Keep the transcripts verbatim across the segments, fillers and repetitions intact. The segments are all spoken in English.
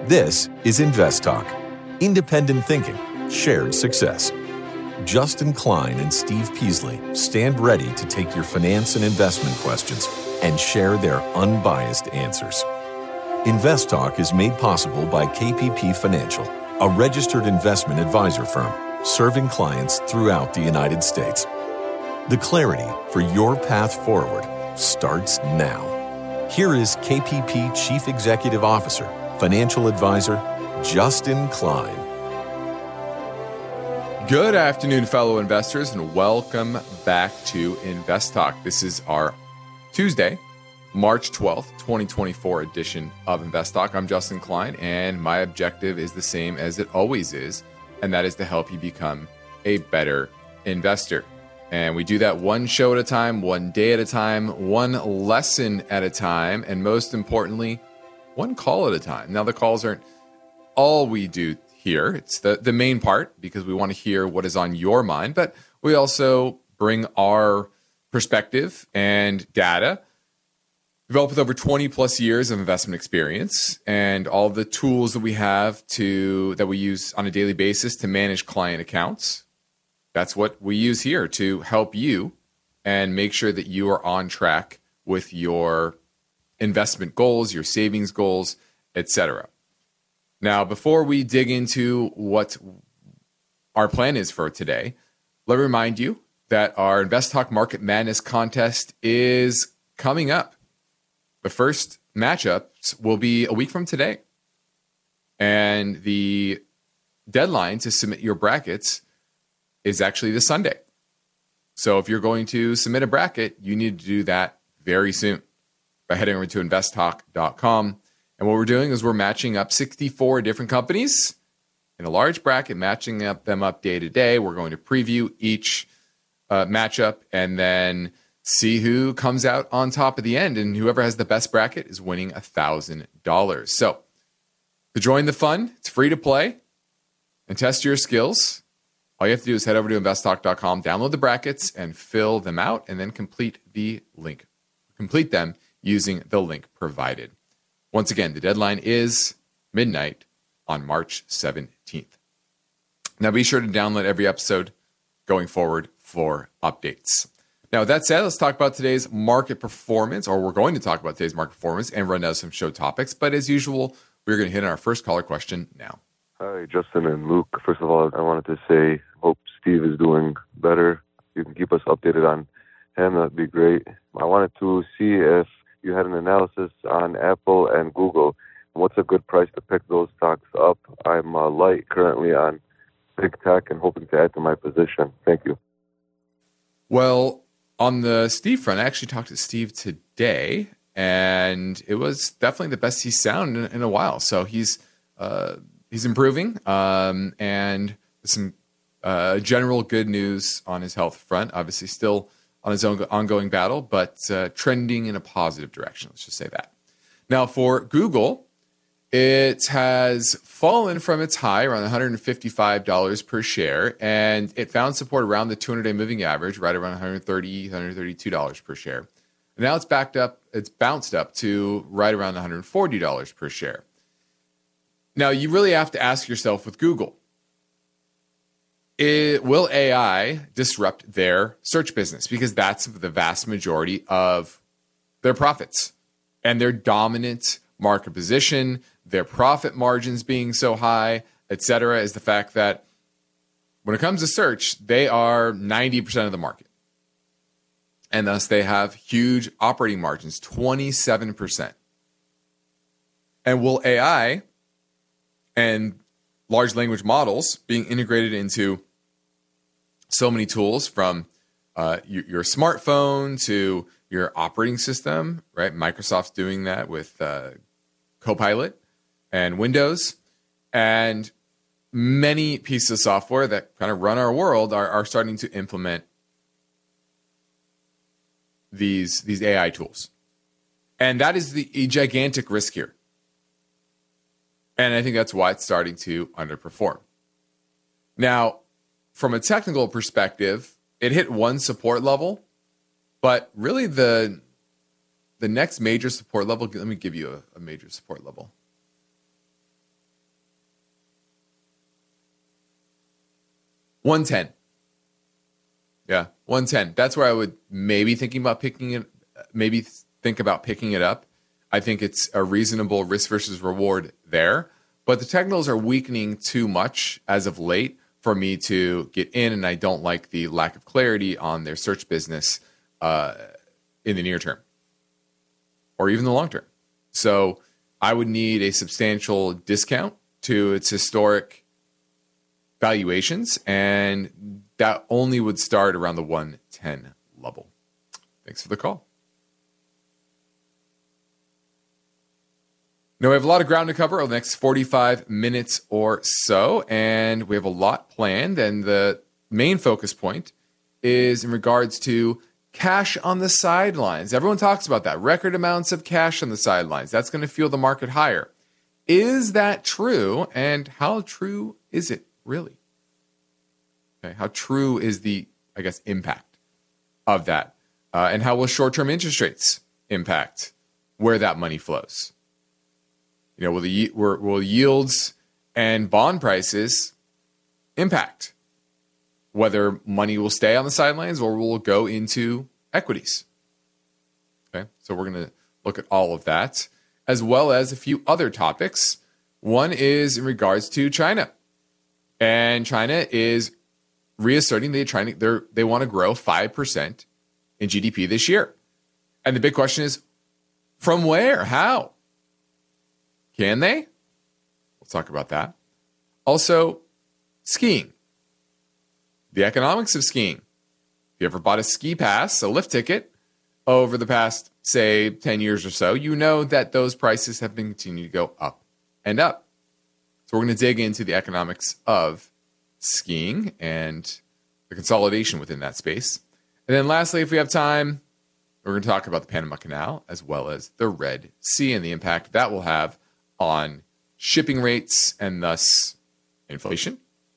This is Invest Talk. Independent thinking, shared success. Justin Klein and Steve Peasley stand ready to take your finance and investment questions and share their unbiased answers. Invest Talk is made possible by K P P Financial, a registered investment advisor firm serving clients throughout the United States. The clarity for your path forward starts now. Here is K P P Chief Executive Officer, Financial Advisor, Justin Klein. Good afternoon, fellow investors, and welcome back to Invest Talk. This is our Tuesday, March twelfth, twenty twenty-four edition of Invest Talk. I'm Justin Klein, and my objective is the same as it always is, and that is to help you become a better investor. And we do that one show at a time, one day at a time, one lesson at a time, and most importantly, one call at a time. Now, the calls aren't all we do here. It's the, the main part because we want to hear what is on your mind, but we also bring our perspective and data, developed with over twenty plus years of investment experience and all the tools that we have to that we use on a daily basis to manage client accounts. That's what we use here to help you and make sure that you are on track with your investment goals, your savings goals, et cetera. Now, before we dig into what our plan is for today, let me remind you that our Invest Talk Market Madness contest is coming up. The first matchups will be a week from today. And the deadline to submit your brackets is actually this Sunday. So if you're going to submit a bracket, you need to do that very soon by heading over to invest talk dot com. And what we're doing is we're matching up sixty-four different companies in a large bracket, matching up them up day to day. We're going to preview each uh, matchup and then see who comes out on top at the end. And whoever has the best bracket is winning one thousand dollars. So to join the fun, it's free to play and test your skills. All you have to do is head over to invest talk dot com, download the brackets, and fill them out, and then complete the link. Complete them using the link provided. Once again, the deadline is midnight on March seventeenth. Now, be sure to download every episode going forward for updates. Now, with that said, let's talk about today's market performance, or we're going to talk about today's market performance and run down some show topics. But as usual, we're going to hit on our first caller question now. Hi, Justin and Luke. First of all, I wanted to say, hope Steve is doing better. You can keep us updated on him. That'd be great. I wanted to see if you had an analysis on Apple and Google. What's a good price to pick those stocks up? I'm uh, light currently on big tech and hoping to add to my position. Thank you. Well, on the Steve front, I actually talked to Steve today, and it was definitely the best he's sounded in, in a while. So he's uh, he's improving, um, and some uh, general good news on his health front. Obviously, still on his own ongoing battle, but uh, trending in a positive direction. Let's just say that. Now, for Google, it has fallen from its high around one hundred fifty-five dollars per share, and it found support around the two hundred day moving average, right around one hundred thirty dollars, one hundred thirty-two dollars per share. And now it's backed up, it's bounced up to right around one hundred forty dollars per share. Now, you really have to ask yourself with Google, It, will A I disrupt their search business? Because that's the vast majority of their profits and their dominant market position, their profit margins being so high, et cetera, is the fact that when it comes to search, they are ninety percent of the market. And thus they have huge operating margins, twenty-seven percent. And will A I and large language models being integrated into so many tools from uh, your, your smartphone to your operating system, right? Microsoft's doing that with uh, Copilot and Windows, and many pieces of software that kind of run our world are, are starting to implement these, these A I tools. And that is the a gigantic risk here. And I think that's why it's starting to underperform. Now, from a technical perspective, it hit one support level, but really the the next major support level, let me give you a, a major support level. one ten. Yeah, one ten. That's where I would maybe thinking about picking it, maybe think about picking it up. I think it's a reasonable risk versus reward there. But the technicals are weakening too much as of late for me to get in, and I don't like the lack of clarity on their search business uh, in the near term or even the long term. So I would need a substantial discount to its historic valuations, and that only would start around the one ten level. Thanks for the call. Now, we have a lot of ground to cover over the next forty-five minutes or so, and we have a lot planned. And the main focus point is in regards to cash on the sidelines. Everyone talks about that. Record amounts of cash on the sidelines. That's going to fuel the market higher. Is that true? And how true is it really? Okay, how true is the, I guess, impact of that? Uh, and how will short-term interest rates impact where that money flows? You know, will the will yields and bond prices impact whether money will stay on the sidelines or will go into equities? Okay, so we're going to look at all of that, as well as a few other topics. One is in regards to China, and China is reasserting they're trying to they're, they want to grow five percent in G D P this year, and the big question is, from where? How? Can they? We'll talk about that. Also, skiing. The economics of skiing. If you ever bought a ski pass, a lift ticket, over the past, say, ten years or so, you know that those prices have been continuing to go up and up. So we're going to dig into the economics of skiing and the consolidation within that space. And then lastly, if we have time, we're going to talk about the Panama Canal as well as the Red Sea and the impact that will have on shipping rates and thus inflation.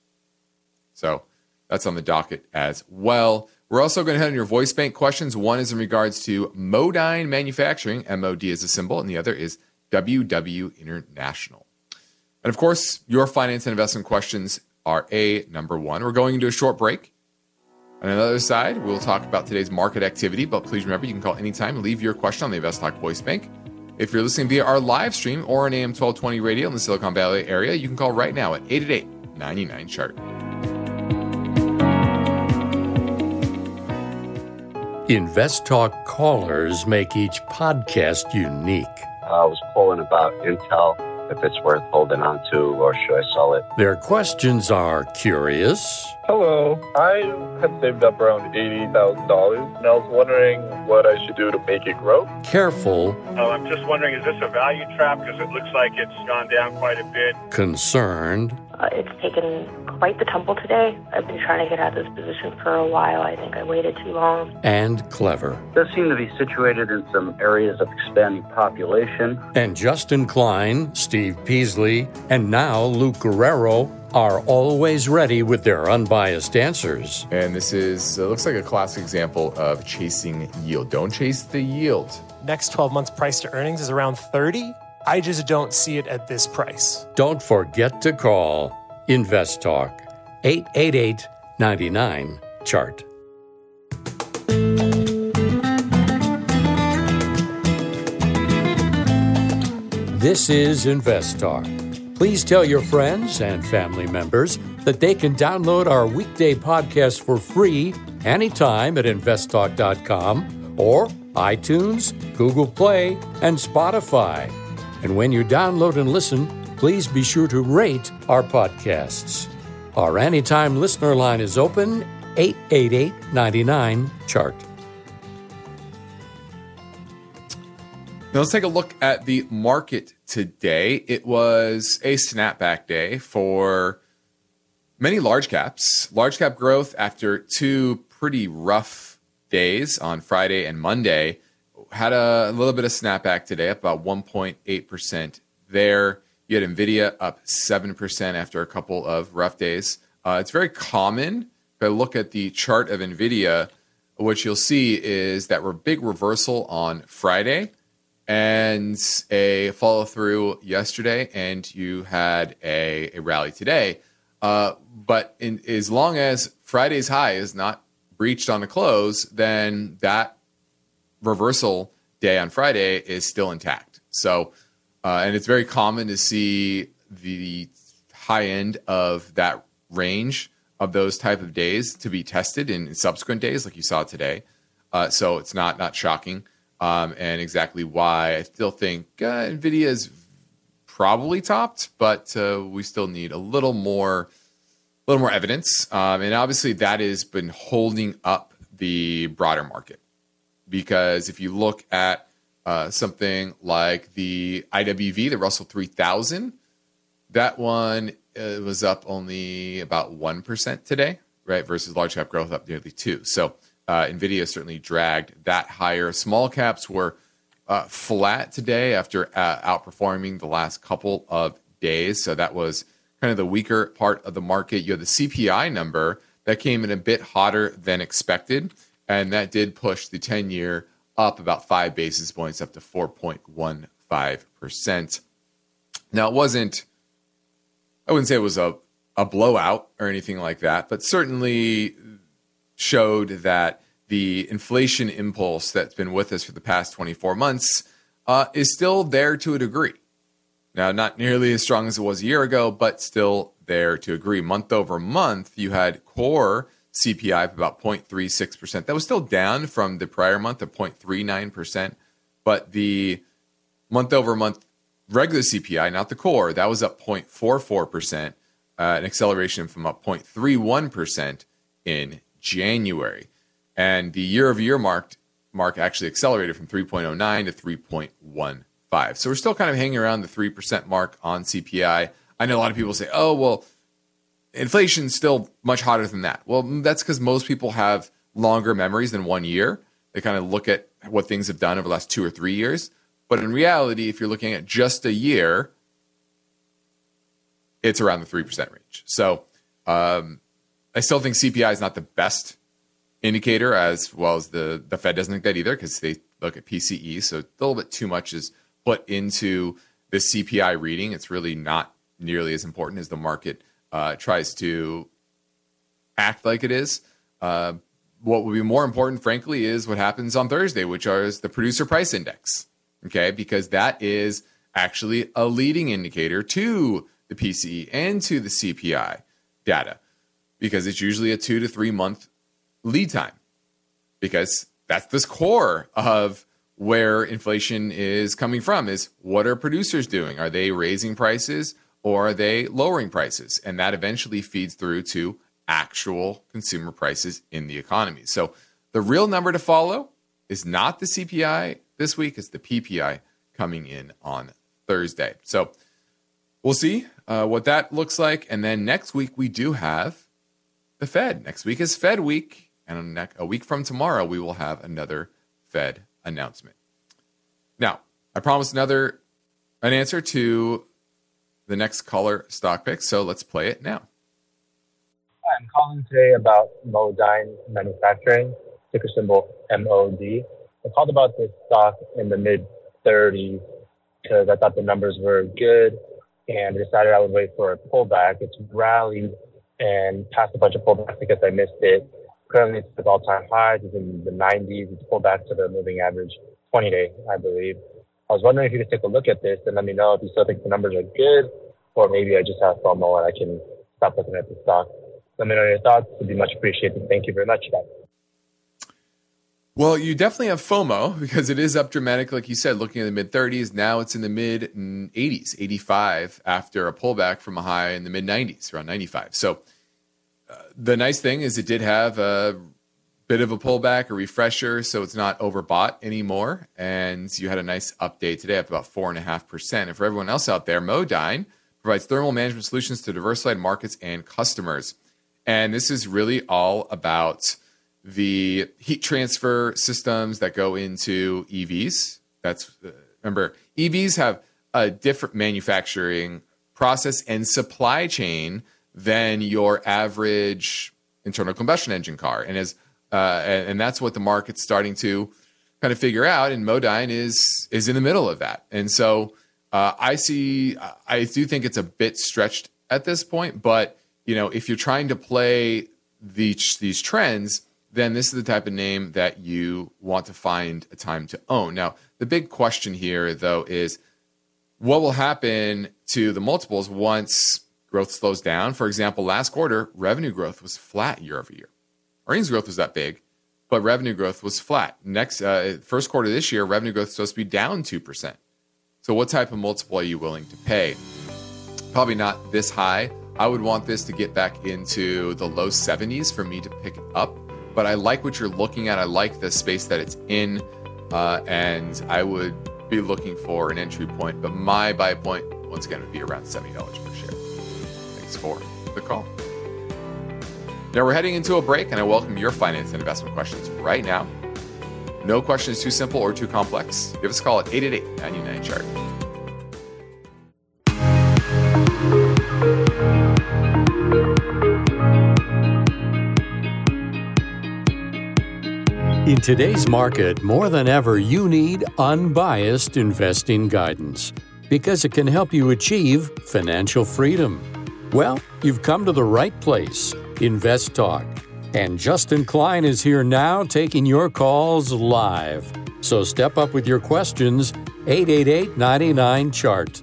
So that's on the docket as well. We're also going to head on your voice bank questions. One is in regards to Modine Manufacturing. M O D is a symbol, and the other is W W International. And of course, your finance and investment questions are a number one. We're going into a short break. On the other side, we'll talk about today's market activity, but please remember you can call anytime and leave your question on the InvestTalk voice bank. If you're listening via our live stream or on A M twelve twenty radio in the Silicon Valley area, you can call right now at eight eight eight, nine nine, chart. InvestTalk callers make each podcast unique. I was calling about Intel, if it's worth holding on to or should I sell it? Their questions are curious. Hello. I had saved up around eighty thousand dollars, and I was wondering what I should do to make it grow. Careful. Oh, I'm just wondering, is this a value trap? Because it looks like it's gone down quite a bit. Concerned. Uh, it's taken quite the tumble today. I've been trying to get out of this position for a while. I think I waited too long. And clever. It does seem to be situated in some areas of expanding population. And Justin Klein, Steve Peasley, and now Luke Guerrero are always ready with their unbiased answers. And this is, uh, looks like a classic example of chasing yield. Don't chase the yield. Next twelve months price to earnings is around thirty. I just don't see it at this price. Don't forget to call InvestTalk, eight eight eight, nine nine, chart. This is InvestTalk. Please tell your friends and family members that they can download our weekday podcast for free anytime at invest talk dot com or iTunes, Google Play, and Spotify. And when you download and listen, please be sure to rate our podcasts. Our anytime listener line is open, eight eight eight, nine nine, chart. Now let's take a look at the market today. It was a snapback day for many large caps. Large cap growth after two pretty rough days on Friday and Monday had a, a little bit of snapback today, up about one point eight percent there. You had NVIDIA up seven percent after a couple of rough days. Uh, it's very common. If I look at the chart of NVIDIA, what you'll see is that we're big reversal on Friday and a follow through yesterday, and you had a, a rally today. Uh, but in, as long as Friday's high is not breached on the close, then that reversal day on Friday is still intact. So, uh, and it's very common to see the high end of that range of those type of days to be tested in subsequent days, like you saw today. Uh, so it's not not shocking, um, and exactly why I still think uh, NVIDIA is probably topped, but uh, we still need a little more, a little more evidence. Um, and obviously, that has been holding up the broader market, because if you look at uh, something like the I W V, the Russell three thousand, that one uh, was up only about one percent today, right? Versus large cap growth up nearly two. So uh, NVIDIA certainly dragged that higher. Small caps were uh, flat today after uh, outperforming the last couple of days. So that was kind of the weaker part of the market. You had the C P I number that came in a bit hotter than expected, and that did push the ten-year up about five basis points up to four point one five percent. Now, it wasn't, I wouldn't say it was a, a blowout or anything like that, but certainly showed that the inflation impulse that's been with us for the past twenty-four months uh, is still there to a degree. Now, not nearly as strong as it was a year ago, but still there to a degree. Month over month, you had core C P I of about zero point three six percent. That was still down from the prior month of zero point three nine percent, but the month over month regular C P I, not the core, that was up zero point four four percent, uh, an acceleration from up zero point three one percent in January. And the year-over-year mark, mark actually accelerated from three point oh nine to three point one five. So we're still kind of hanging around the three percent mark on C P I. I know a lot of people say, oh, well, inflation's still much hotter than that. Well, that's because most people have longer memories than one year. They kind of look at what things have done over the last two or three years. But in reality, if you're looking at just a year, it's around the three percent range. So um, I still think C P I is not the best indicator, as well as the, the Fed doesn't think that either, because they look at P C E. So a little bit too much is put into the C P I reading. It's really not nearly as important as the market uh, tries to act like it is. Uh, what would be more important, frankly, is what happens on Thursday, which is the producer price index. Okay, because that is actually a leading indicator to the P C E and to the C P I data, because it's usually a two to three month lead time, because that's the core of where inflation is coming from, is what are producers doing? Are they raising prices or are they lowering prices? And that eventually feeds through to actual consumer prices in the economy. So the real number to follow is not the C P I this week, it's the P P I coming in on Thursday. So we'll see uh, what that looks like. And then next week, we do have the Fed. Next week is Fed week. And a week from tomorrow, we will have another Fed announcement. Now, I promised another an answer to the next caller stock pick, so let's play it now. I'm calling today about Modine Manufacturing, ticker symbol M O D. I called about this stock in the mid thirties because I thought the numbers were good, and decided I would wait for a pullback. It's rallied and passed a bunch of pullbacks because I missed it. Currently, it's at all-time highs. It's in the nineties. It's pulled back to the moving average twenty-day, I believe. I was wondering if you could take a look at this and let me know if you still think the numbers are good, or maybe I just have FOMO and I can stop looking at the stock. Let me know your thoughts. It would be much appreciated. Thank you very much, guys. Well, you definitely have FOMO because it is up dramatically, like you said, looking at the mid-thirties. Now it's in the mid-eighties, eighty-five, after a pullback from a high in the mid-nineties, around ninety-five. So uh, the nice thing is it did have a bit of a pullback, a refresher, so it's not overbought anymore. And you had a nice update today up about four point five percent. And for everyone else out there, Modine provides thermal management solutions to diversified markets and customers. And this is really all about the heat transfer systems that go into E Vs. That's uh, remember, E Vs have a different manufacturing process and supply chain than your average internal combustion engine car. And as uh, and, and that's what the market's starting to kind of figure out. And Modine is is in the middle of that. And so uh, I see, I do think it's a bit stretched at this point, but you know, if you're trying to play these, these trends, then this is the type of name that you want to find a time to own. Now, the big question here, though, is what will happen to the multiples once growth slows down? For example, last quarter, revenue growth was flat year over year. Earnings growth was that big, but revenue growth was flat. Next, uh, first quarter this year, revenue growth is supposed to be down two percent. So what type of multiple are you willing to pay? Probably not this high. I would want this to get back into the low seventies for me to pick it up. But I like what you're looking at. I like the space that it's in. Uh, and I would be looking for an entry point. But my buy point, once again, would be around seventy dollars per share. Thanks for the call. Now we're heading into a break, and I welcome your finance and investment questions right now. No question is too simple or too complex. Give us a call at eight eight eight, nine nine, chart. In today's market, more than ever, you need unbiased investing guidance because it can help you achieve financial freedom. Well, you've come to the right place, Invest Talk. And Justin Klein is here now taking your calls live. So step up with your questions, eight eight eight, nine nine, chart.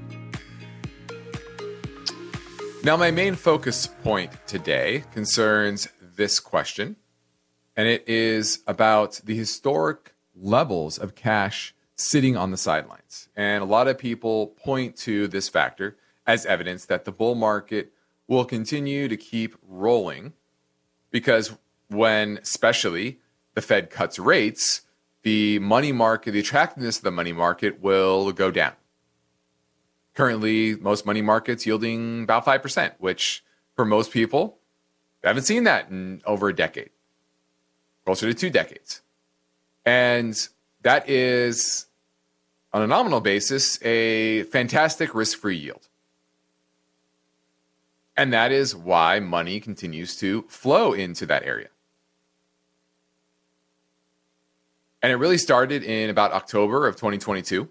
Now, my main focus point today concerns this question. And it is about the historic levels of cash sitting on the sidelines. And a lot of people point to this factor as evidence that the bull market will continue to keep rolling because when, especially, the Fed cuts rates, the money market, the attractiveness of the money market will go down. Currently, most money markets yielding about five percent, which for most people, they haven't seen that in over a decade. Closer to two decades. And that is, on a nominal basis, a fantastic risk-free yield. And that is why money continues to flow into that area. And it really started in about October of twenty twenty-two.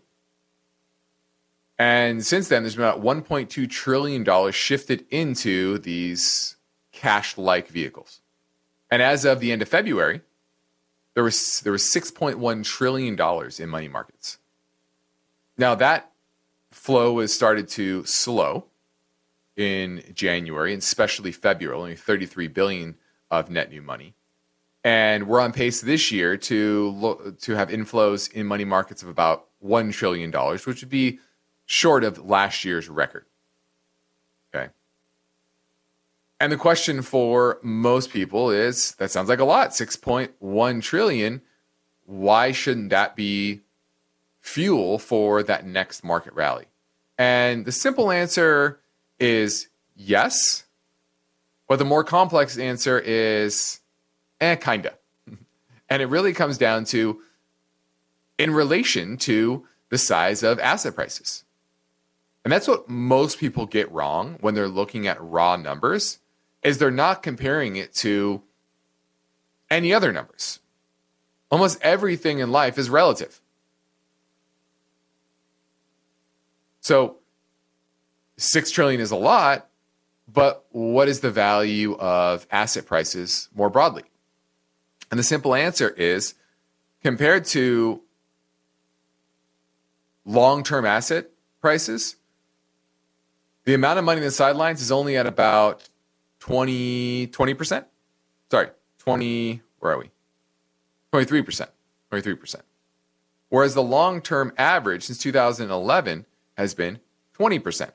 And since then, there's been about one point two trillion dollars shifted into these cash-like vehicles. And as of the end of February, there was there was six point one trillion dollars in money markets. Now that flow has started to slow in January, and especially February, only thirty-three billion dollars of net new money. And we're on pace this year to lo- to have inflows in money markets of about one trillion dollars, which would be short of last year's record. Okay. And the question for most people is, that sounds like a lot, six point one trillion dollars. Why shouldn't that be fuel for that next market rally? And the simple answer is yes. But the more complex answer is, eh, kinda. And it really comes down to, in relation to the size of asset prices. And that's what most people get wrong when they're looking at raw numbers, is they're not comparing it to any other numbers. Almost everything in life is relative. So six trillion dollars is a lot, but what is the value of asset prices more broadly? And the simple answer is, compared to long-term asset prices, the amount of money in the sidelines is only at about twenty, twenty percent. Sorry, twenty, where are we? twenty-three percent. twenty-three percent. Whereas the long-term average since two thousand eleven has been twenty percent.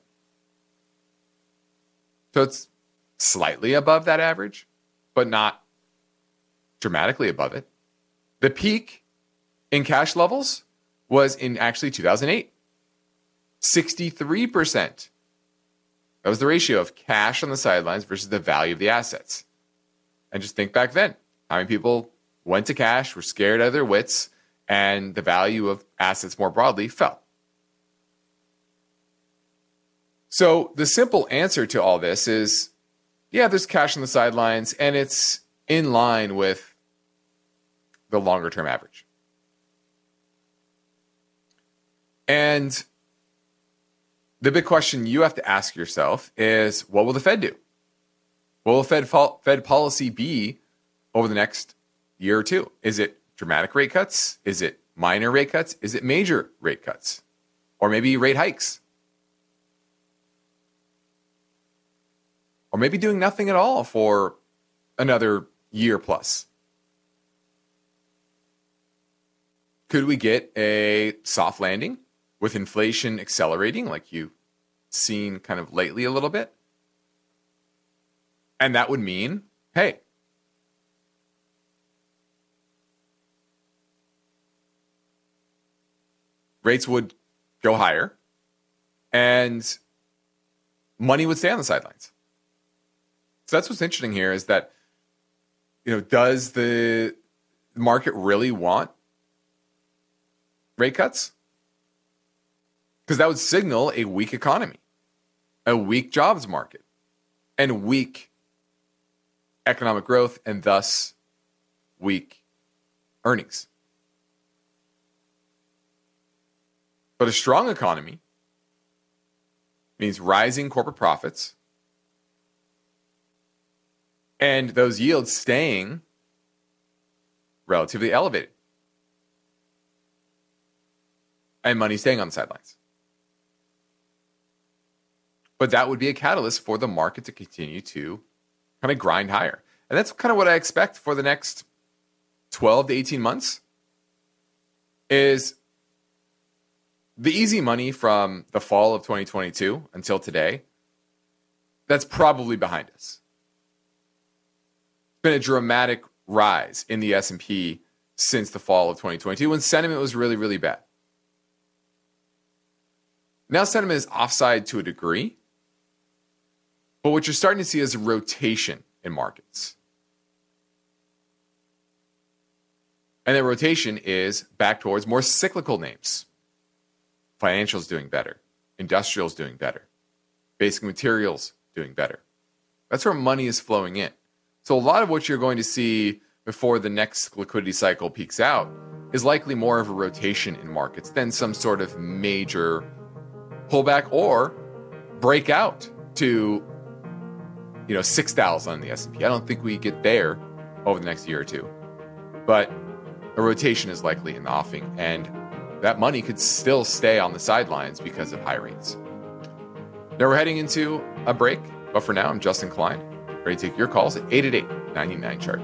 So it's slightly above that average, but not dramatically above it. The peak in cash levels was in actually two thousand eight. sixty-three percent. That was the ratio of cash on the sidelines versus the value of the assets. And just think back then. How many people went to cash, were scared out of their wits, and the value of assets more broadly fell. So the simple answer to all this is, yeah, there's cash on the sidelines, and it's in line with the longer-term average. And the big question you have to ask yourself is, what will the Fed do? What will Fed, Fed policy be over the next year or two? Is it dramatic rate cuts? Is it minor rate cuts? Is it major rate cuts? Or maybe rate hikes? Or maybe doing nothing at all for another year plus? Could we get a soft landing with inflation accelerating like you've seen kind of lately a little bit? And that would mean, hey, rates would go higher and money would stay on the sidelines. So that's what's interesting here is that, you know, does the market really want rate cuts? Because that would signal a weak economy, a weak jobs market, and weak economic growth, and thus weak earnings. But a strong economy means rising corporate profits and those yields staying relatively elevated and money staying on the sidelines. But that would be a catalyst for the market to continue to kind of grind higher. And that's kind of what I expect for the next twelve to eighteen months is the easy money from the fall of twenty twenty-two until today. That's probably behind us. It's been a dramatic rise in the S and P since the fall of twenty twenty-two when sentiment was really, really bad. Now sentiment is offside to a degree, but what you're starting to see is a rotation in markets. And that rotation is back towards more cyclical names. Financials doing better. Industrials doing better. Basic materials doing better. That's where money is flowing in. So a lot of what you're going to see before the next liquidity cycle peaks out is likely more of a rotation in markets than some sort of major pullback or breakout to, you know, six thousand on the S and P. I don't think we get there over the next year or two. But a rotation is likely in the offing, and that money could still stay on the sidelines because of high rates. Now we're heading into a break, but for now, I'm Justin Klein, ready to take your calls at eight eight eight, nine nine, chart.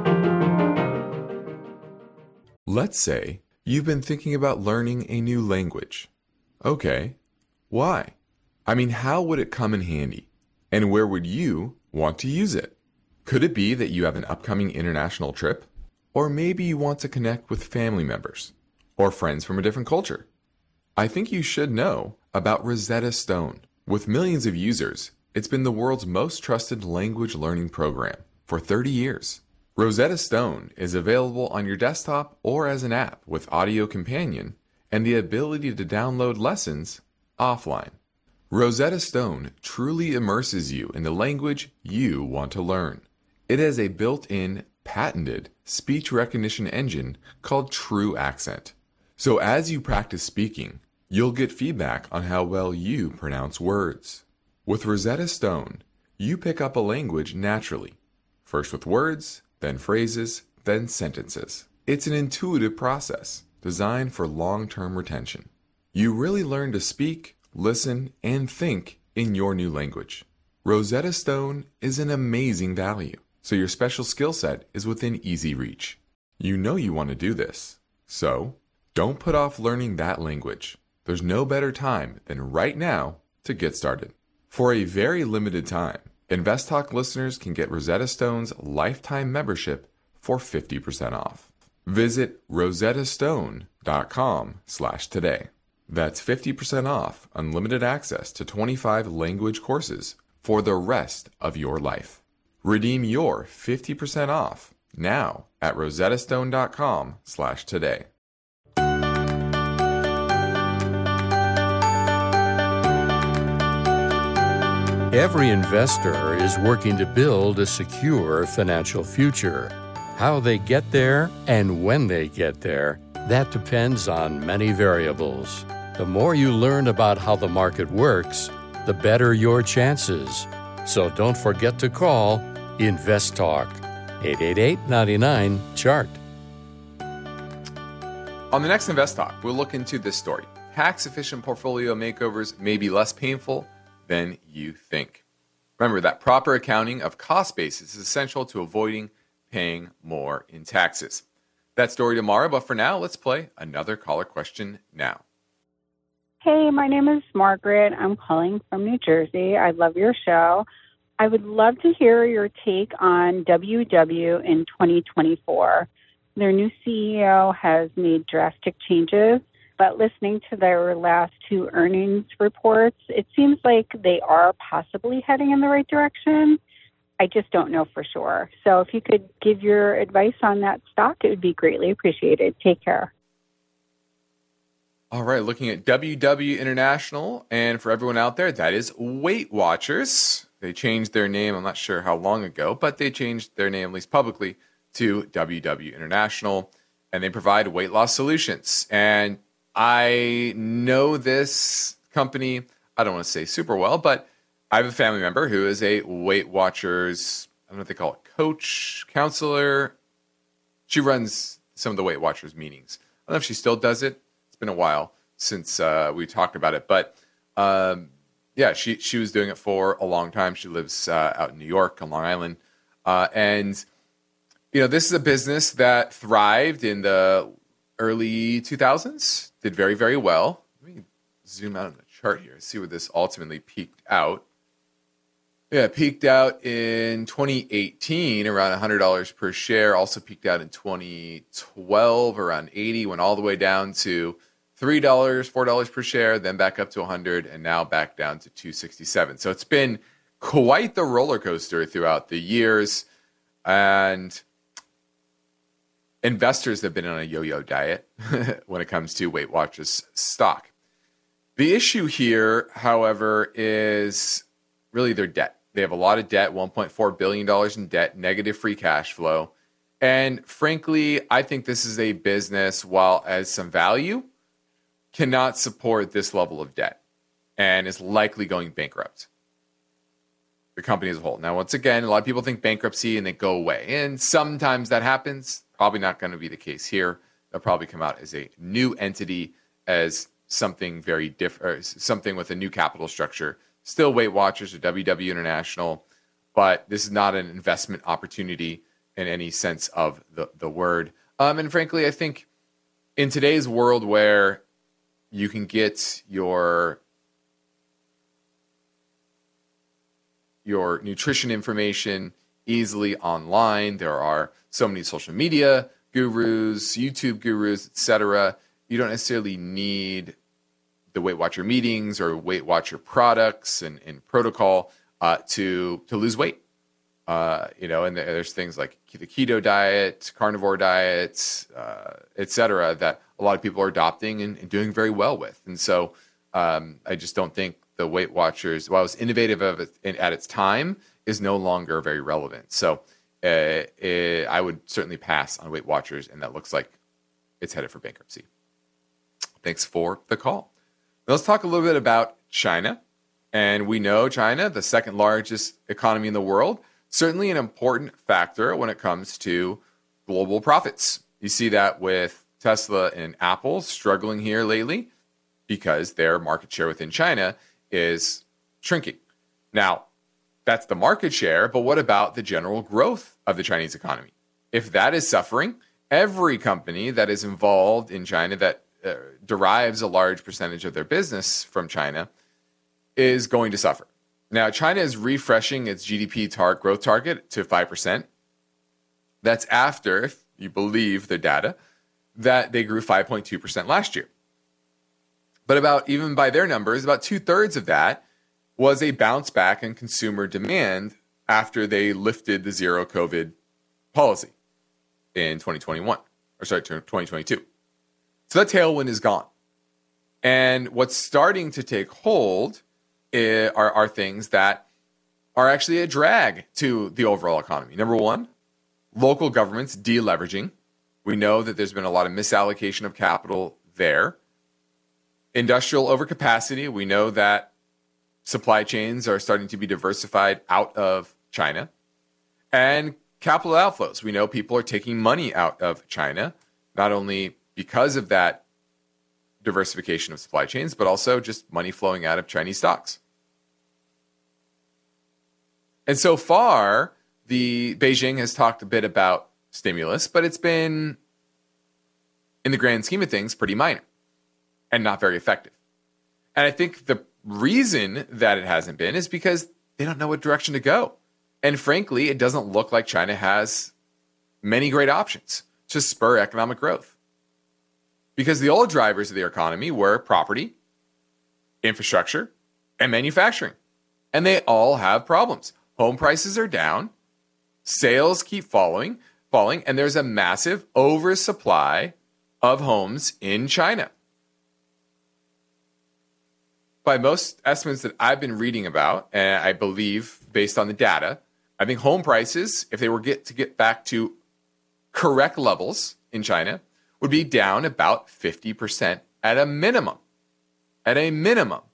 Let's say you've been thinking about learning a new language. Okay, why? I mean, how would it come in handy? And where would you want to use it? Could it be that you have an upcoming international trip? Or maybe you want to connect with family members or friends from a different culture? I think you should know about Rosetta Stone. With millions of users, it's been the world's most trusted language learning program for thirty years. Rosetta Stone is available on your desktop or as an app with Audio Companion and the ability to download lessons offline. Rosetta Stone truly immerses you in the language you want to learn. It has a built-in, patented speech recognition engine called True Accent. So as you practice speaking, you'll get feedback on how well you pronounce words. With Rosetta Stone, you pick up a language naturally, first with words, then phrases, then sentences. It's an intuitive process designed for long-term retention. You really learn to speak, listen, and think in your new language. Rosetta Stone is an amazing value, so your special skill set is within easy reach. You know you want to do this, so don't put off learning that language. There's no better time than right now to get started. For a very limited time, InvestTalk listeners can get Rosetta Stone's lifetime membership for fifty percent off. Visit rosettastone.com slash today. That's fifty percent off unlimited access to twenty-five language courses for the rest of your life. Redeem your fifty percent off now at rosettastone.com slash today. Every investor is working to build a secure financial future. How they get there and when they get there, that depends on many variables. The more you learn about how the market works, the better your chances. So don't forget to call Invest Talk, eight eight eight, nine nine, C H A R T. On the next Invest Talk, we'll look into this story. Tax-efficient portfolio makeovers may be less painful than you think. Remember that proper accounting of cost basis is essential to avoiding paying more in taxes. That story tomorrow, but for now, let's play another caller question now. Hey, my name is Margaret. I'm calling from New Jersey. I love your show. I would love to hear your take on W W in twenty twenty-four. Their new C E O has made drastic changes, but listening to their last two earnings reports, it seems like they are possibly heading in the right direction. I just don't know for sure. So if you could give your advice on that stock, it would be greatly appreciated. Take care. All right, looking at W W International, and for everyone out there, that is Weight Watchers. They changed their name, I'm not sure how long ago, but they changed their name, at least publicly, to W W International, and they provide weight loss solutions. And I know this company, I don't want to say super well, but I have a family member who is a Weight Watchers, I don't know what they call it, coach, counselor. She runs some of the Weight Watchers meetings. I don't know if she still does it. It's been a while since uh, we talked about it. But um, yeah, she, she was doing it for a long time. She lives uh, out in New York on Long Island. Uh, and, you know, this is a business that thrived in the early two thousands, did very, very well. Let me zoom out on the chart here, see where this ultimately peaked out. Yeah, it peaked out in twenty eighteen, around one hundred dollars per share. Also peaked out in twenty twelve, around eighty, went all the way down to three dollars, four dollars per share, then back up to one hundred, and now back down to two sixty-seven. So it's been quite the roller coaster throughout the years. And investors have been on a yo-yo diet when it comes to Weight Watchers stock. The issue here, however, is really their debt. They have a lot of debt, one point four billion dollars in debt, negative free cash flow. And frankly, I think this is a business, while as some value, cannot support this level of debt and is likely going bankrupt. The company as a whole. Now, once again, a lot of people think bankruptcy and they go away. And sometimes that happens. Probably not going to be the case here. They'll probably come out as a new entity, as something very different, something with a new capital structure. Still Weight Watchers or W W International, but this is not an investment opportunity in any sense of the, the word. Um, and frankly, I think in today's world where you can get your your nutrition information easily online, there are so many social media gurus, YouTube gurus, et cetera. You don't necessarily need the Weight Watcher meetings or Weight Watcher products and, and protocol uh, to to lose weight. Uh, you know, and there's things like the keto diet, carnivore diets, uh, et cetera, that a lot of people are adopting and, and doing very well with. And so um, I just don't think the Weight Watchers, while it was innovative of it, at its time, is no longer very relevant. So uh, it, I would certainly pass on Weight Watchers, and that looks like it's headed for bankruptcy. Thanks for the call. Let's talk a little bit about China. And we know China, the second largest economy in the world, certainly an important factor when it comes to global profits. You see that with Tesla and Apple struggling here lately because their market share within China is shrinking. Now, that's the market share, but what about the general growth of the Chinese economy? If that is suffering, every company that is involved in China that Uh, derives a large percentage of their business from China is going to suffer. Now, China is refreshing its G D P tar- growth target to five percent. That's after, if you believe the data, that they grew five point two percent last year. But about, even by their numbers, about two-thirds of that was a bounce back in consumer demand after they lifted the zero COVID policy in twenty twenty-one, or sorry, twenty twenty-two. So that tailwind is gone. And what's starting to take hold are, are things that are actually a drag to the overall economy. Number one, local governments deleveraging. We know that there's been a lot of misallocation of capital there. Industrial overcapacity. We know that supply chains are starting to be diversified out of China. And capital outflows. We know people are taking money out of China, not only because of that diversification of supply chains, but also just money flowing out of Chinese stocks. And so far, the Beijing has talked a bit about stimulus, but it's been, in the grand scheme of things, pretty minor and not very effective. And I think the reason that it hasn't been is because they don't know what direction to go. And frankly, it doesn't look like China has many great options to spur economic growth. Because the old drivers of their economy were property, infrastructure, and manufacturing. And they all have problems. Home prices are down, sales keep falling, falling, and there's a massive oversupply of homes in China. By most estimates that I've been reading about, and I believe based on the data, I think home prices, if they were get to get back to correct levels in China, would be down about fifty percent at a minimum. At a minimum.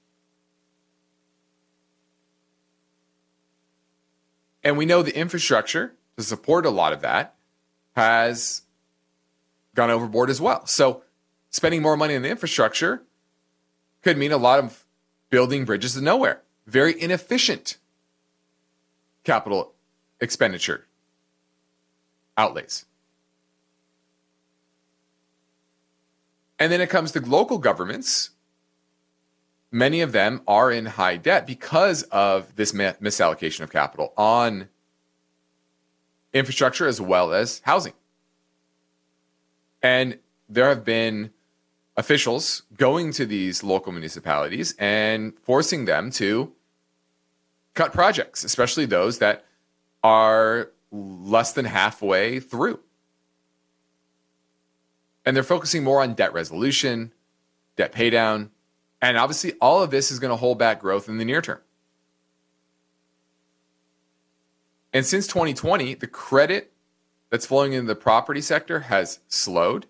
And we know the infrastructure to support a lot of that has gone overboard as well. So spending more money on the infrastructure could mean a lot of building bridges to nowhere. Very inefficient capital expenditure outlays. And then it comes to local governments. Many of them are in high debt because of this misallocation of capital on infrastructure as well as housing. And there have been officials going to these local municipalities and forcing them to cut projects, especially those that are less than halfway through. And they're focusing more on debt resolution, debt paydown, and obviously all of this is going to hold back growth in the near term. And since twenty twenty, the credit that's flowing into the property sector has slowed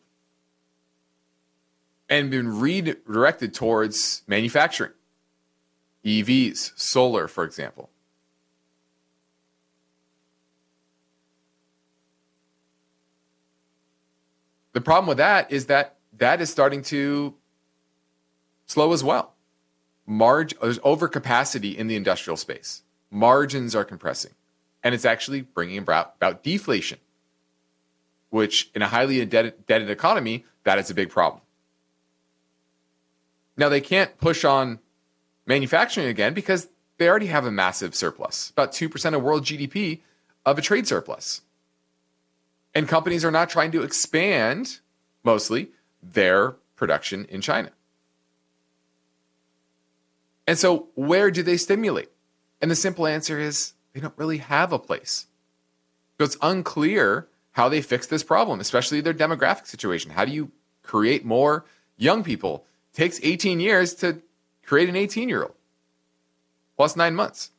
and been redirected towards manufacturing, E Vs, solar, for example. The problem with that is that that is starting to slow as well. Marg- there's overcapacity in the industrial space. Margins are compressing. And it's actually bringing about, about deflation, which in a highly indebted, indebted economy, that is a big problem. Now, they can't push on manufacturing again because they already have a massive surplus, about two percent of world G D P of a trade surplus. And companies are not trying to expand, mostly, their production in China. And so where do they stimulate? And the simple answer is they don't really have a place. So it's unclear how they fix this problem, especially their demographic situation. How do you create more young people? It takes eighteen years to create an eighteen-year-old, plus nine months.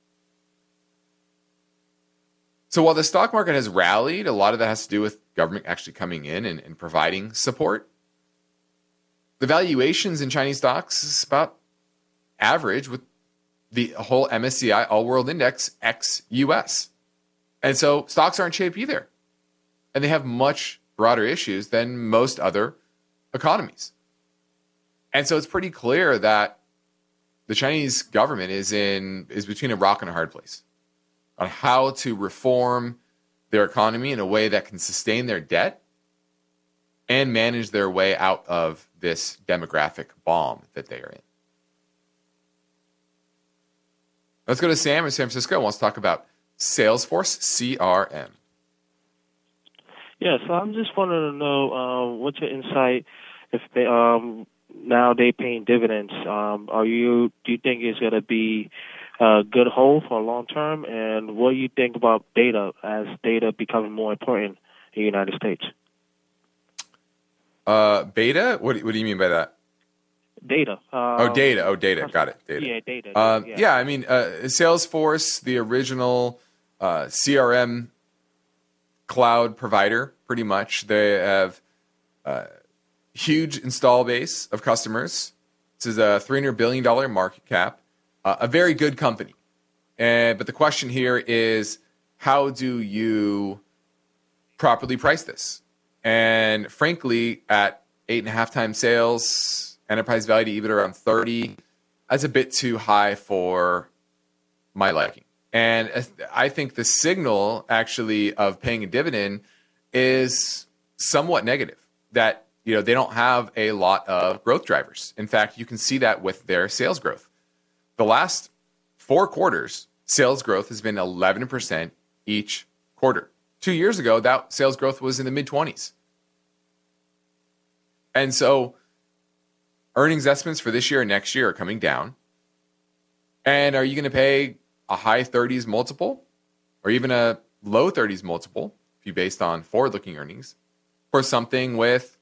So while the stock market has rallied, a lot of that has to do with government actually coming in and, and providing support. The valuations in Chinese stocks is about average with the whole M S C I All World Index ex-U S. And so stocks aren't cheap either. And they have much broader issues than most other economies. And so it's pretty clear that the Chinese government is in is between a rock and a hard place on how to reform their economy in a way that can sustain their debt and manage their way out of this demographic bomb that they are in. Let's go to Sam in San Francisco. He wants to talk about Salesforce C R M. Yeah, so I'm just wanting to know um, what's your insight if they um, now they paying dividends. Um, are you do you think it's going to be a good hold for long term? And what do you think about data as data becoming more important in the United States? Uh, beta? What, what do you mean by that? Data. Um, oh, data. Oh, data. Got it. Data. Yeah, data. Um, yeah. yeah, I mean, uh, Salesforce, the original uh, C R M cloud provider, pretty much. They have a huge install base of customers. This is a three hundred billion dollars market cap, uh, a very good company. And, but the question here is, how do you properly price this? And frankly, at eight and a half times sales, enterprise value to EBITDA around thirty, that's a bit too high for my liking. And I think the signal actually of paying a dividend is somewhat negative, that, you know, they don't have a lot of growth drivers. In fact, you can see that with their sales growth. The last four quarters, sales growth has been eleven percent each quarter. Two years ago, that sales growth was in the mid-twenties. And so earnings estimates for this year and next year are coming down. And are you going to pay a high thirties multiple or even a low thirties multiple, if you based on forward-looking earnings, for something with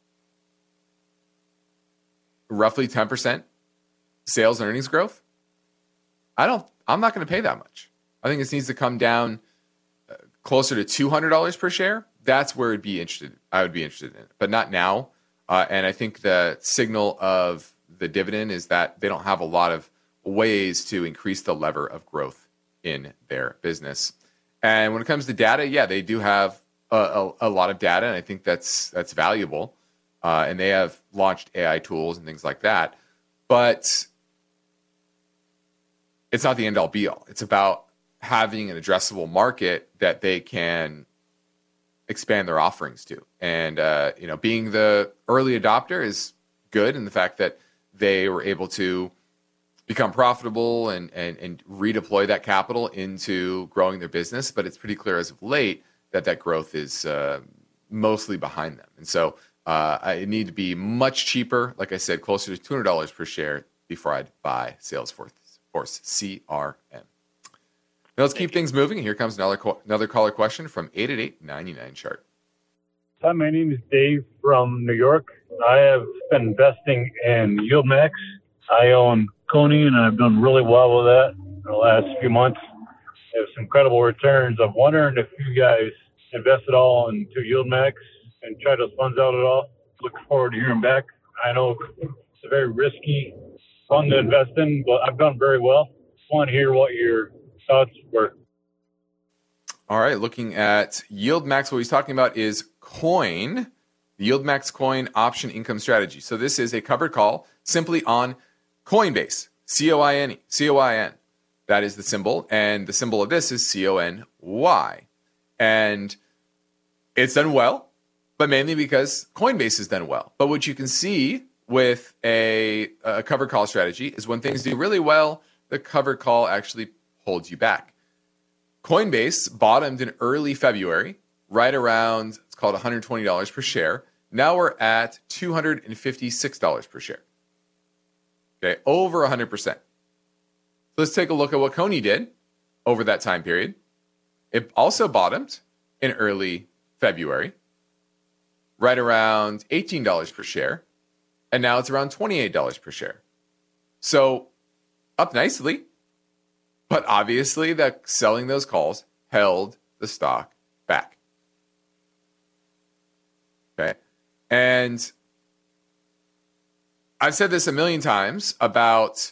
roughly ten percent sales and earnings growth? I don't, I'm not going to pay that much. I think this needs to come down uh, closer to two hundred dollars per share. That's where it'd be interested. I would be interested in it, but not now. Uh, and I think the signal of the dividend is that they don't have a lot of ways to increase the lever of growth in their business. And when it comes to data, yeah, they do have a, a, a lot of data, and I think that's that's valuable. Uh, and they have launched A I tools and things like that. But it's not the end-all be-all. It's about having an addressable market that they can expand their offerings to. And, uh, you know, being the early adopter is good in the fact that they were able to become profitable and, and, and redeploy that capital into growing their business. But it's pretty clear as of late that that growth is uh, mostly behind them. And so uh, I need to be much cheaper, like I said, closer to two hundred dollars per share before I'd buy Salesforce Force C R M. Now let's keep things moving. Here comes another another caller question from eight eight eight, nine nine chart. Hi, my name is Dave from New York. I have been investing in YieldMax. I own Coney, and I've done really well with that in the last few months. It has incredible returns. I'm wondering if you guys invest at all into YieldMax and try those funds out at all. Look forward to hearing back. I know it's a very risky fund to invest in, but I've done very well. Just want to hear what your thoughts were. All right, looking at YieldMax, what he's talking about is Coin, the YieldMax Coin option income strategy. So this is a covered call simply on Coinbase, C O I N E, C O I N. That is the symbol, and the symbol of this is C O N Y. And it's done well, but mainly because Coinbase has done well. But what you can see with a, a covered call strategy is when things do really well, the covered call actually holds you back. Coinbase bottomed in early February, right around, it's called one hundred twenty dollars per share. Now we're at two hundred fifty-six dollars per share. Okay, over one hundred percent. So let's take a look at what Coney did over that time period. It also bottomed in early February, right around eighteen dollars per share. And now it's around twenty-eight dollars per share. So up nicely. But obviously, that selling those calls held the stock back. Okay. And I've said this a million times about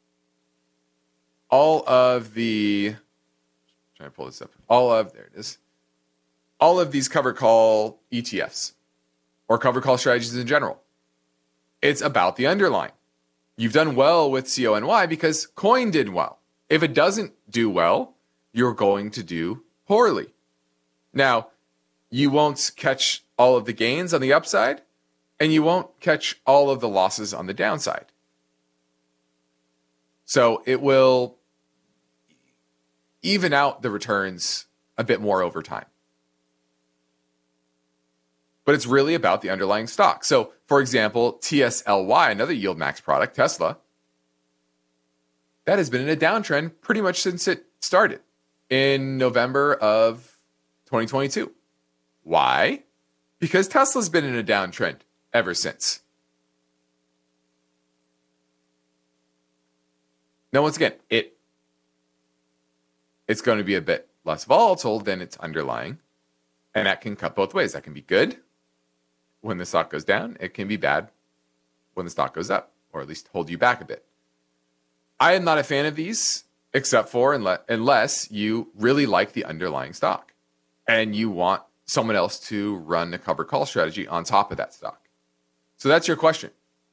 all of the, I'm trying to pull this up, all of, there it is, all of these covered call E T Fs or covered call strategies in general. It's about the underlying. You've done well with C O N Y because Coin did well. If it doesn't do well, you're going to do poorly. Now, you won't catch all of the gains on the upside, and you won't catch all of the losses on the downside. So it will even out the returns a bit more over time. But it's really about the underlying stock. So, for example, T S L Y, another YieldMax product, Tesla, that has been in a downtrend pretty much since it started in November of twenty twenty-two. Why? Because Tesla's been in a downtrend ever since. Now, once again, it it's going to be a bit less volatile than its underlying, and that can cut both ways. That can be good when the stock goes down. It can be bad when the stock goes up, or at least hold you back a bit. I am not a fan of these except for unless, unless you really like the underlying stock and you want someone else to run a cover call strategy on top of that stock. So that's your question.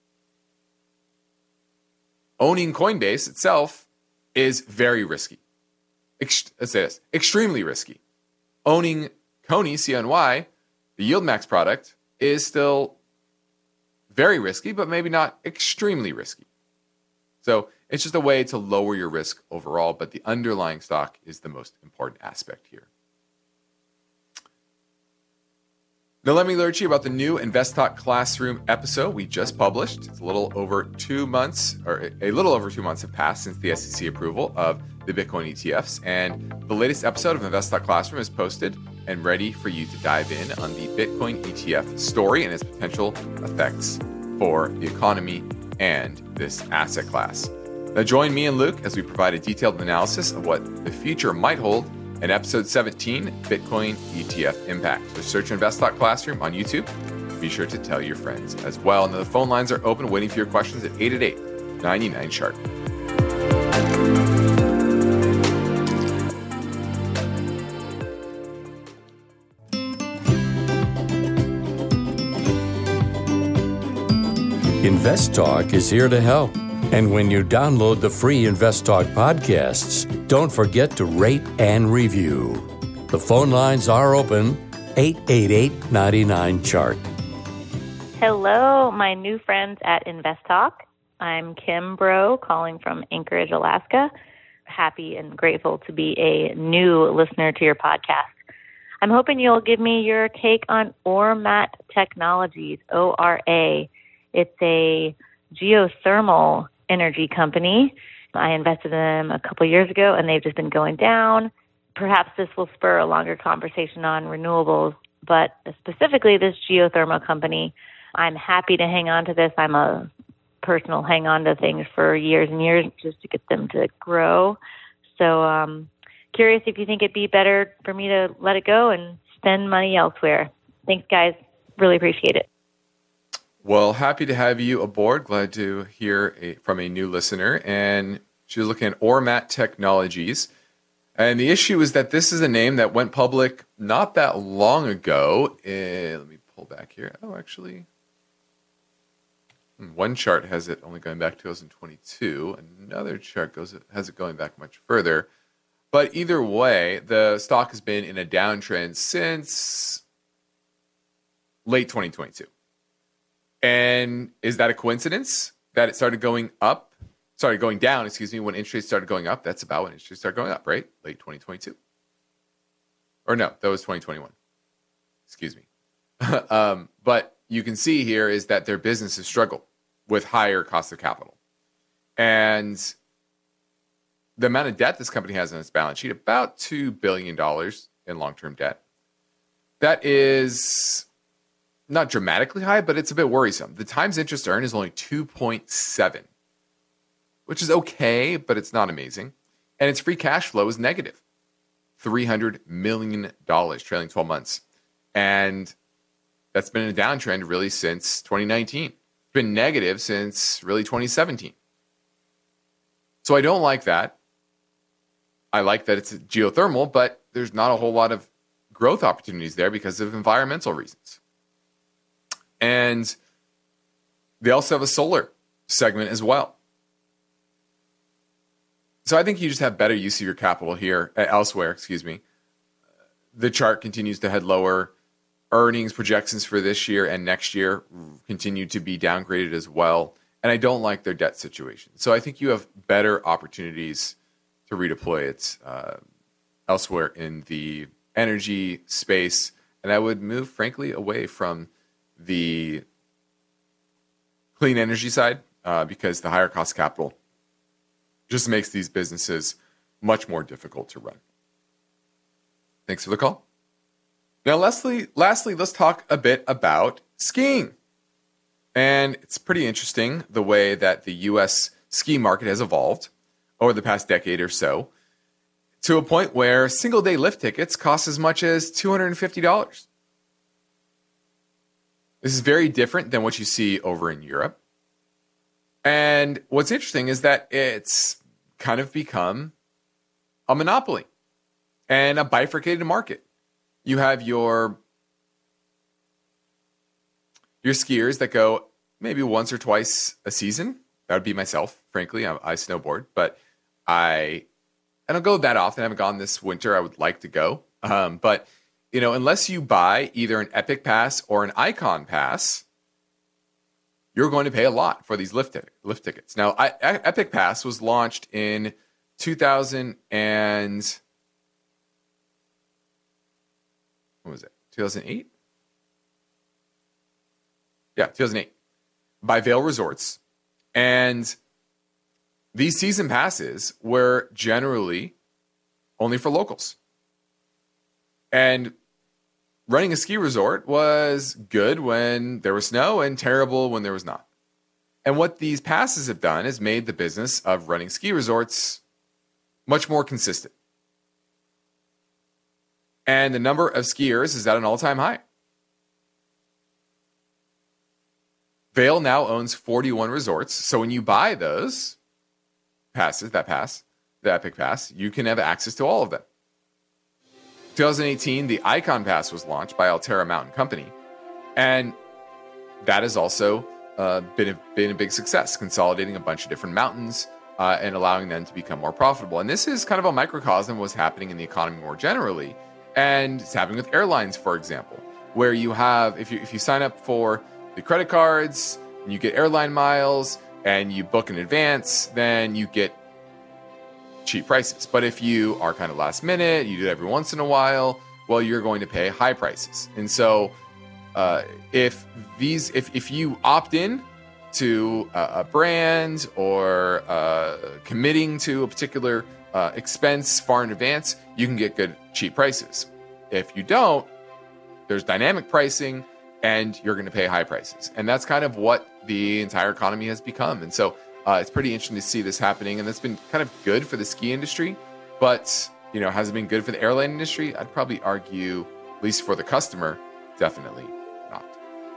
Owning Coinbase itself is very risky. Ex- let's say this, extremely risky. Owning Coney, C N Y, the YieldMax product, is still very risky, but maybe not extremely risky. So it's just a way to lower your risk overall, but the underlying stock is the most important aspect here. Now let me alert you about the new InvestTalk Classroom episode we just published. It's a little over two months, or a little over two months have passed since the S E C approval of the Bitcoin E T Fs, and the latest episode of InvestTalk Classroom is posted and ready for you to dive in on the Bitcoin E T F story and its potential effects for the economy and this asset class. Now join me and Luke as we provide a detailed analysis of what the future might hold in episode seventeen, Bitcoin E T F Impact. So search InvestTalk Classroom on YouTube. Be sure to tell your friends as well. Now the phone lines are open, waiting for your questions at eight eight eight, nine nine, sharp. InvestTalk is here to help. And when you download the free InvestTalk podcasts, don't forget to rate and review. The phone lines are open, eight eight eight, nine nine, chart. Hello, my new friends at InvestTalk. I'm Kim Bro, calling from Anchorage, Alaska. Happy and grateful to be a new listener to your podcast. I'm hoping you'll give me your take on Ormat Technologies, O R A. It's a geothermal energy company. I invested in them a couple years ago, and they've just been going down. Perhaps this will spur a longer conversation on renewables, but specifically this geothermal company, I'm happy to hang on to this. I'm a personal hang on to things for years and years just to get them to grow. So um, curious if you think it'd be better for me to let it go and spend money elsewhere. Thanks, guys. Really appreciate it. Well, happy to have you aboard. Glad to hear a, from a new listener. And she was looking at Ormat Technologies. And the issue is that this is a name that went public not that long ago. Uh, let me pull back here. Oh, actually, one chart has it only going back to twenty twenty-two. Another chart goes has it going back much further. But either way, the stock has been in a downtrend since late twenty twenty-two. And is that a coincidence that it started going up, started going down, excuse me, when interest rates started going up? That's about when interest rates started going up, right? Late twenty twenty-two. Or no, that was twenty twenty-one. Excuse me. um, but you can see here is that their businesses struggle with higher cost of capital. And the amount of debt this company has on its balance sheet, about two billion dollars in long-term debt. That is not dramatically high, but it's a bit worrisome. The times interest earned is only two point seven, which is okay, but it's not amazing. And its free cash flow is negative, three hundred million dollars trailing twelve months. And that's been in a downtrend really since twenty nineteen. It's been negative since really twenty seventeen. So I don't like that. I like that it's geothermal, but there's not a whole lot of growth opportunities there because of environmental reasons. And they also have a solar segment as well. So I think you just have better use of your capital here, uh, elsewhere, excuse me. The chart continues to head lower. Earnings projections for this year and next year continue to be downgraded as well. And I don't like their debt situation. So I think you have better opportunities to redeploy it uh, elsewhere in the energy space. And I would move, frankly, away from the clean energy side uh, because the higher cost capital just makes these businesses much more difficult to run. Thanks for the call. Now, lastly, lastly, let's talk a bit about skiing. And it's pretty interesting the way that the U S ski market has evolved over the past decade or so to a point where single-day lift tickets cost as much as two hundred fifty dollars. This is very different than what you see over in Europe. And what's interesting is that it's kind of become a monopoly and a bifurcated market. You have your your skiers that go maybe once or twice a season. That would be myself, frankly. I, I snowboard, but I I don't go that often. I haven't gone this winter. I would like to go. Um, but, you know, unless you buy either an Epic Pass or an Icon Pass, you're going to pay a lot for these lift, t- lift tickets. Now, I, I, Epic Pass was launched in two thousand and... What was it? two thousand eight? Yeah, two thousand eight. By Vail Resorts. And these season passes were generally only for locals. And running a ski resort was good when there was snow and terrible when there was not. And what these passes have done is made the business of running ski resorts much more consistent. And the number of skiers is at an all-time high. Vail now owns forty-one resorts. So when you buy those passes, that pass, the Epic Pass, you can have access to all of them. twenty eighteen, the Icon Pass was launched by Alterra Mountain Company. And that has also uh, been, a, been a big success, consolidating a bunch of different mountains uh, and allowing them to become more profitable. And this is kind of a microcosm of what's happening in the economy more generally. And it's happening with airlines, for example, where you have, if you if you sign up for the credit cards and you get airline miles and you book in advance, then you get cheap prices. But if you are kind of last minute, you do it every once in a while, well, you're going to pay high prices. And so uh, if these, if, if you opt in to a, a brand or uh, committing to a particular uh, expense far in advance, you can get good, cheap prices. If you don't, there's dynamic pricing and you're going to pay high prices. And that's kind of what the entire economy has become. And so uh, it's pretty interesting to see this happening. And that's been kind of good for the ski industry. But, you know, has it been good for the airline industry? I'd probably argue, at least for the customer, definitely not.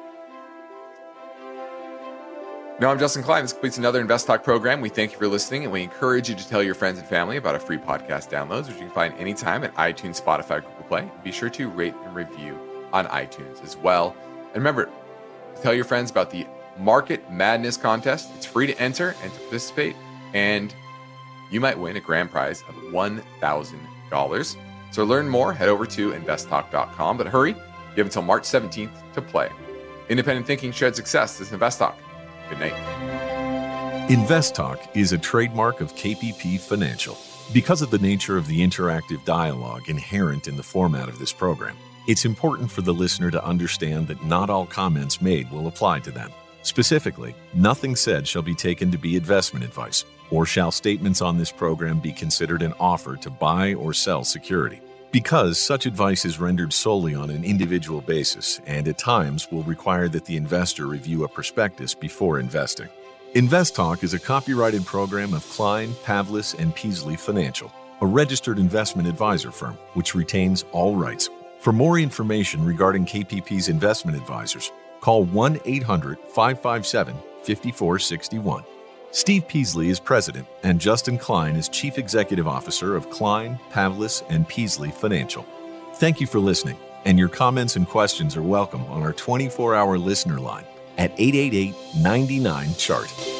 Now, I'm Justin Klein. This completes another Invest Talk program. We thank you for listening, and we encourage you to tell your friends and family about our free podcast downloads, which you can find anytime at iTunes, Spotify, Google Play. Be sure to rate and review on iTunes as well. And remember, tell your friends about the Market Madness contest. It's free to enter and to participate, and you might win a grand prize of one thousand dollars. So to learn more, head over to invest talk dot com. But hurry, you have until March seventeenth to play. Independent thinking, shared success. This is Invest Talk. Good night. Invest Talk is a trademark of K P P Financial. Because of the nature of the interactive dialogue inherent in the format of this program, it's important for the listener to understand that not all comments made will apply to them. Specifically, nothing said shall be taken to be investment advice, or shall statements on this program be considered an offer to buy or sell security. Because such advice is rendered solely on an individual basis and at times will require that the investor review a prospectus before investing. Invest Talk is a copyrighted program of Klein, Pavlis, and Peasley Financial, a registered investment advisor firm which retains all rights. For more information regarding K P P's investment advisors, call one eight hundred, five five seven, five four six one. Steve Peasley is president, and Justin Klein is chief executive officer of Klein, Pavlis, and Peasley Financial. Thank you for listening, and your comments and questions are welcome on our twenty-four hour listener line at eight eight eight, nine nine, C H A R T.